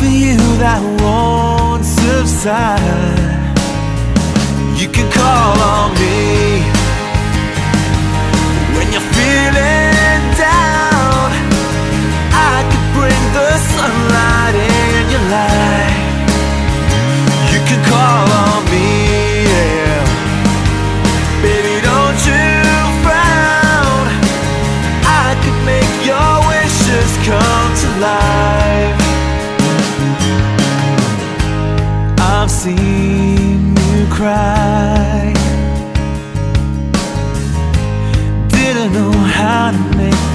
for you that won't subside. You can call on me when you're feeling down. I could bring the sunlight in your life. You can call on me, yeah. Baby, don't you frown. I could make your wishes come to life. I've seen you cry. Didn't know how to make